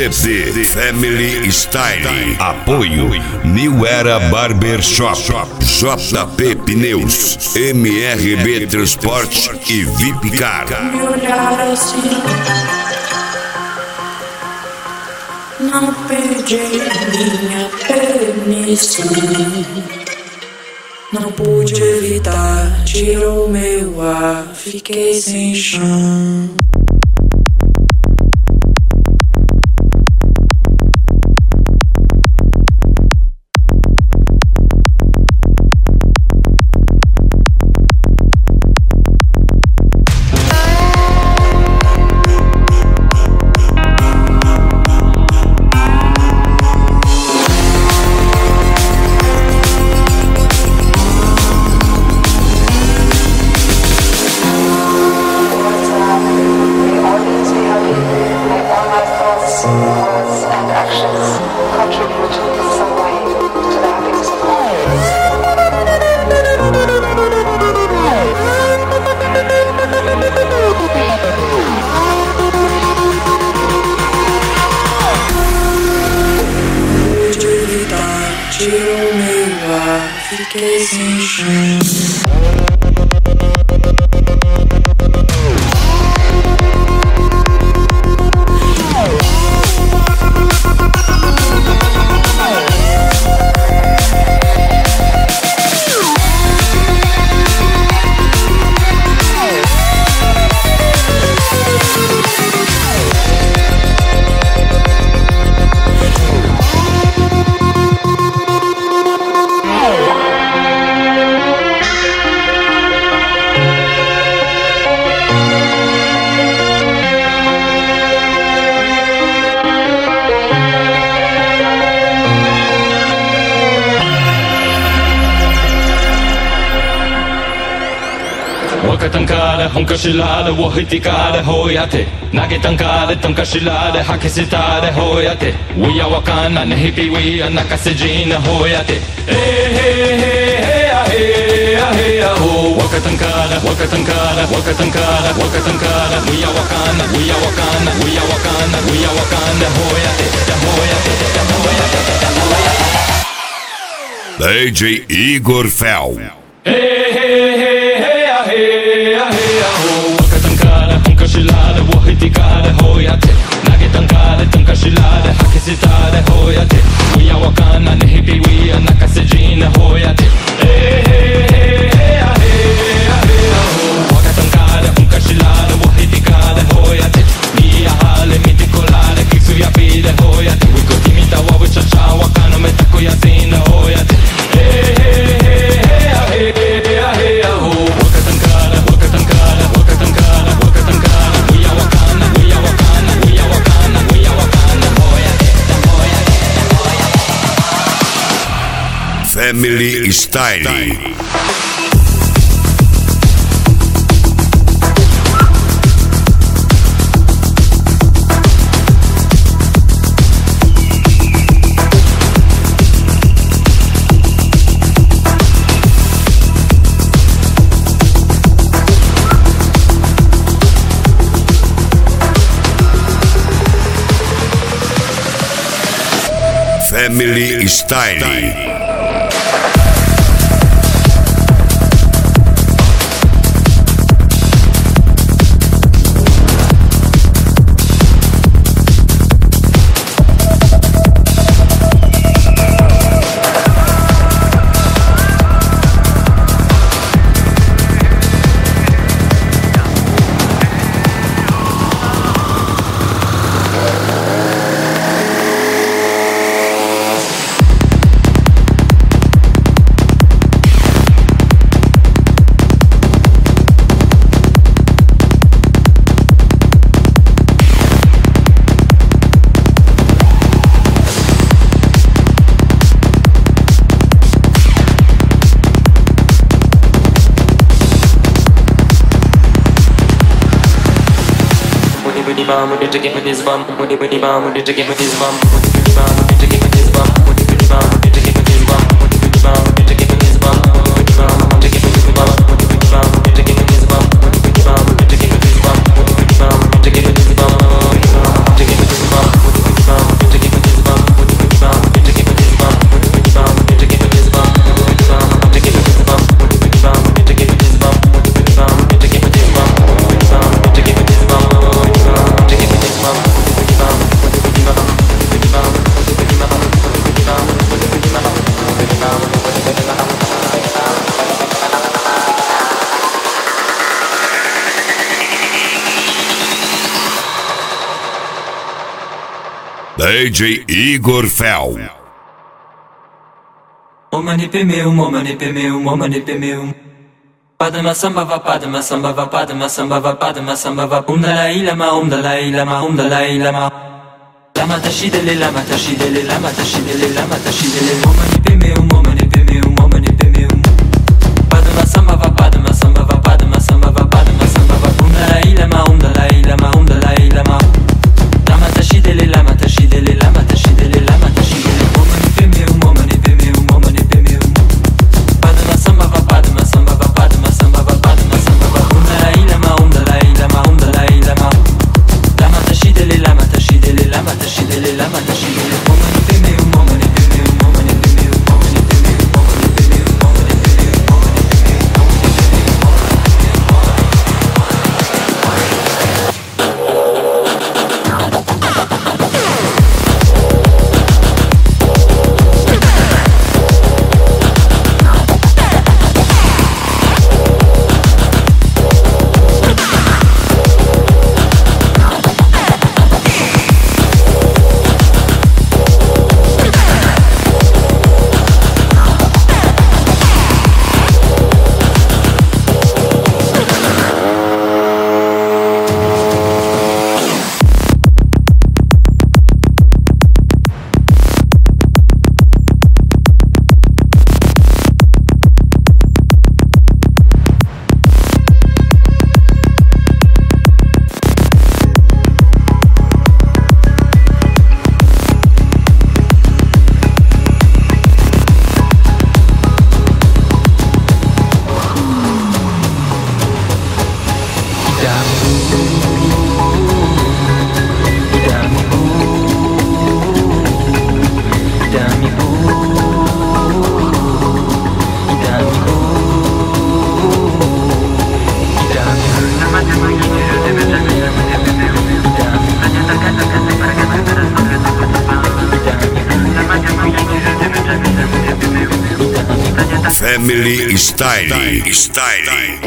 CT Family Style. Apoio New Era Barbershop, JP Pneus, MRB Transporte e VIP Car. Não perdi minha permissão, não pude evitar, tirou meu ar, fiquei sem chão. Tirou meu ar, fiquei sem chão. Wakatankara, Hunkashilada, Wahitikada, Hoyate, Nagetankara, Tankashilada, Hakisitada, Hoyate, We are Wakana, Nehipi, we are Nakasejina, Hoyate, Hey, hey, hey, hey, hey, hey, ho, Wakatankara, Wakatankara, Wakatankara, Wakatankara, We are Wakana, we are Wakana, we are Wakana, we are Wakana, Hoyate, Hoyate, Hoyate, Hoyate, DJ Igor Fel. Hey, hey, hey, hey, ho, Wakatankara, Hunkashilada, Wahitikada, Hoyate, Nagetankara, Tankashilada, Hakisitada, Hoyate, We are Wakana, Nehipi, we are Nakasejina, Hoyate, Hey, hey, hey, hey, ho, Wakatankara, Hunkashilada, Wahitikada, Hoyate, Mia Hale, Miticolare, Kisuya Pide, Hoyate, we could imita what we chacha, Wakano, Metakoyazina, Hoyate, Hey, hey, hey, hey, ho, Wakatankara, Wakatankara, Wakatankara, Wakatankara, we are Wakana, we are Wakana, we are Wakana, we are Wakana, Hoyate, Hoyate, Hoyate. Family Style. Family Style. Bum, to get with his bum, bum, to get with his bum, to get with his bum, to get with his bum, to get with his bum, to get with his bum, to get with his bum, to get with his bum, to get with his bum, to get with his bum, to get with his bum, to get with his bum, to get with his bum, to get with his bum, to get with his bum, to get with his bum, to get with his bum, to get with his bum, to get with his bum, DJ Igor Fel. Momani pemeu, momani pemeu, momani pemeu. Padma samba va, padma samba va, padma samba va, padma samba va. Dalai Lama, Dalai Lama, Dalai Lama. Lama tashidele, lama tashidele, lama tashidele, lama tashidele. Momani pemeu, momani pemeu, momani pemeu. Padma samba va, padma samba va, padma samba va, padma samba va. Dalai Lama, Dalai Lama, Dalai Lama. Lama tashidele, lama tashidele, lama tashidele, lama tashidele. Momani pemeu, momani pemeu, momani pemeu. Padma samba va, padma samba va, padma samba va, padma samba va. Dalai Lama, Dalai Lama, Dalai Lama. Lama tashidele, lama tashidele, lama tashidele, lama tashidele. Momani pemeu, momani pemeu, momani pemeu, momani pemeu, momani pemeu, momani pemeu, momani Family Style.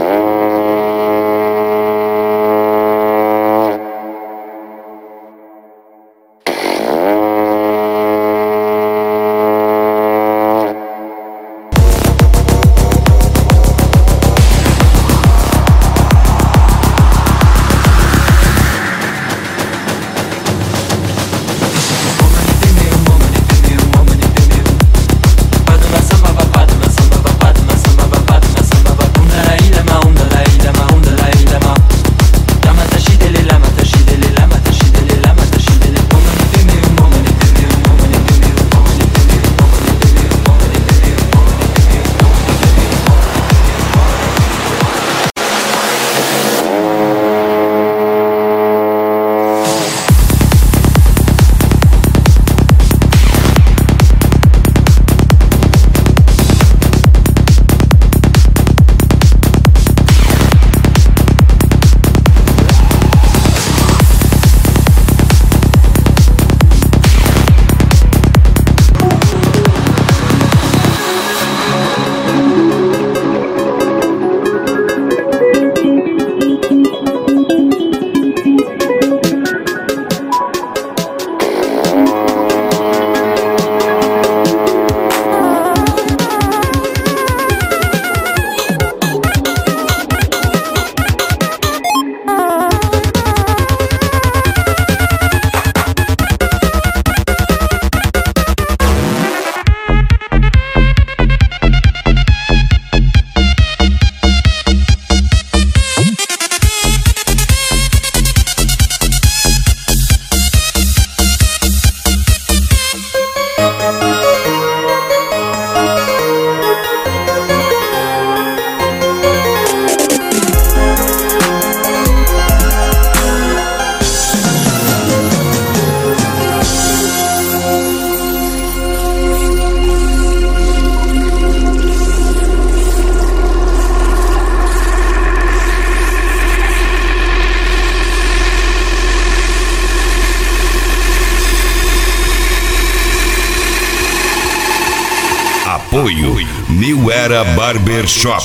Apoio New Era Barbershop,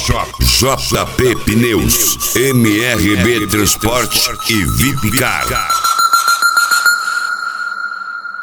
JP Pneus, MRB Transporte e VIP Car.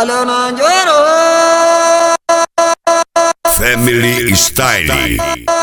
Family Style.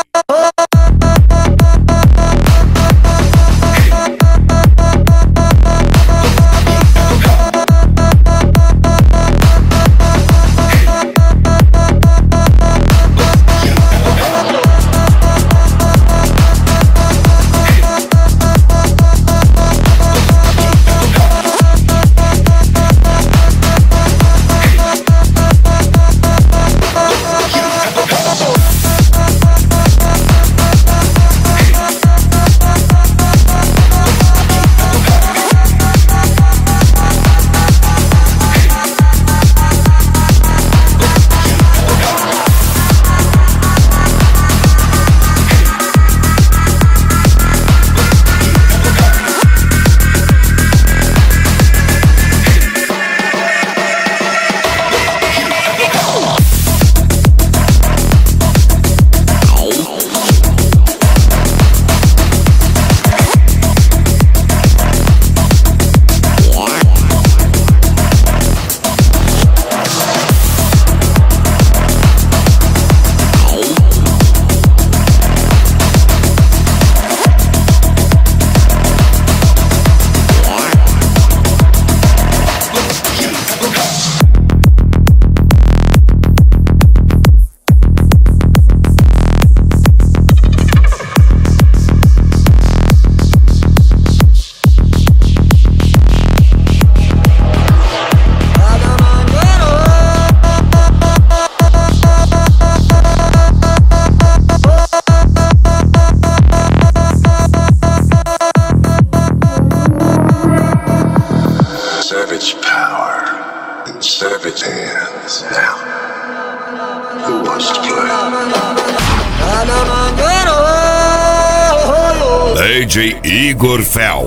Savage power in savage hands. Now, who wants to play? DJ Igor Fel.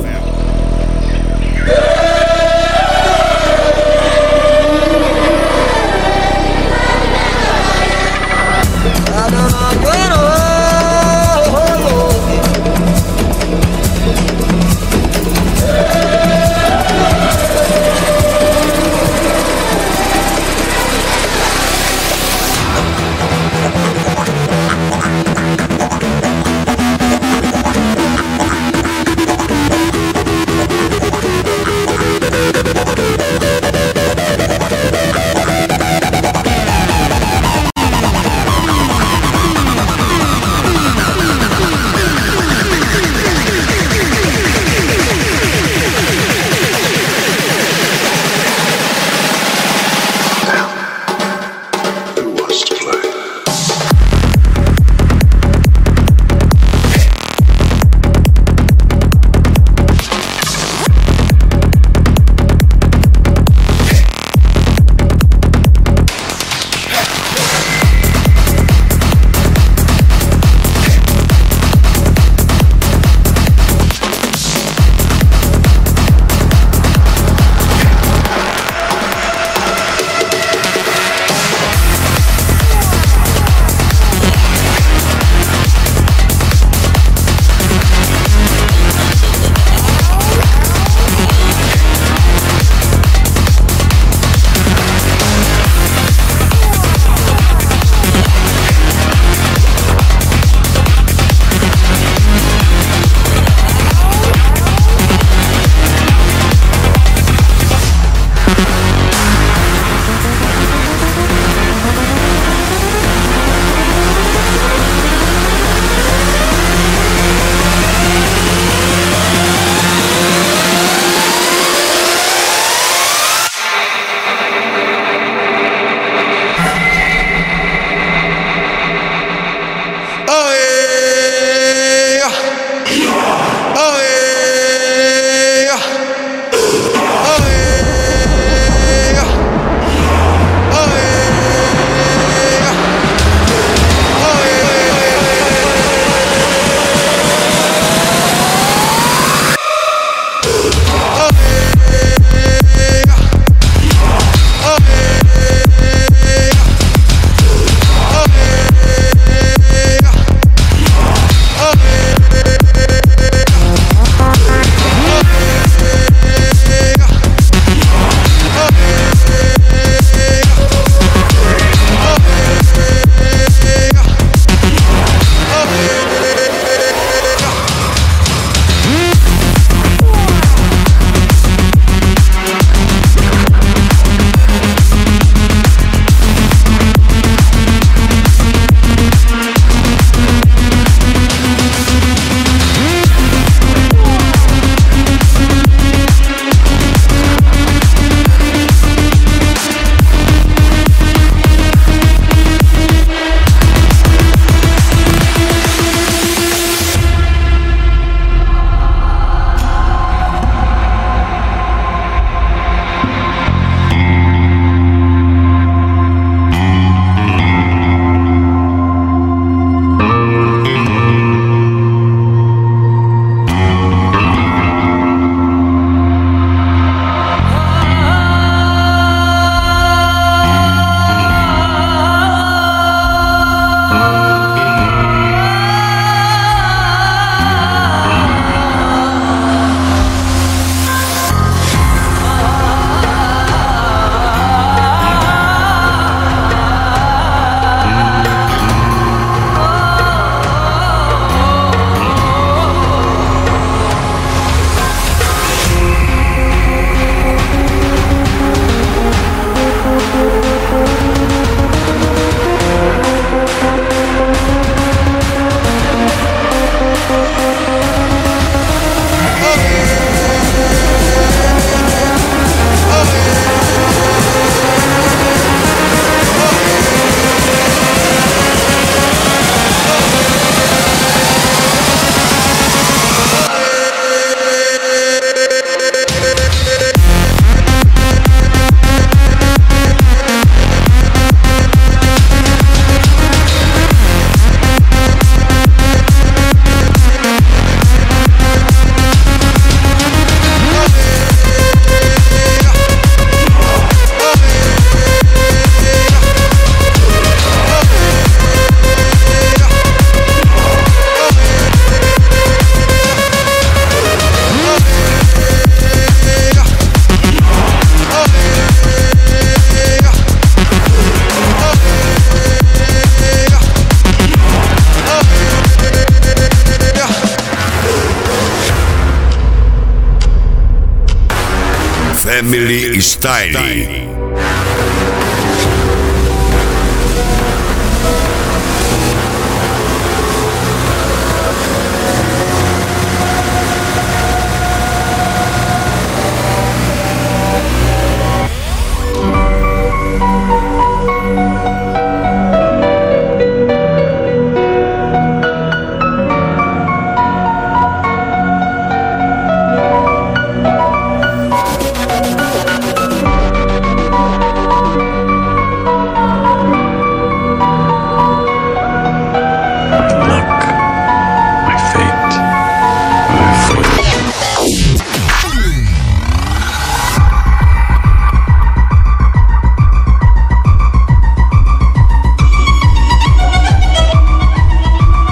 Family Style.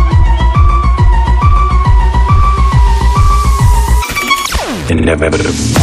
Inevitable.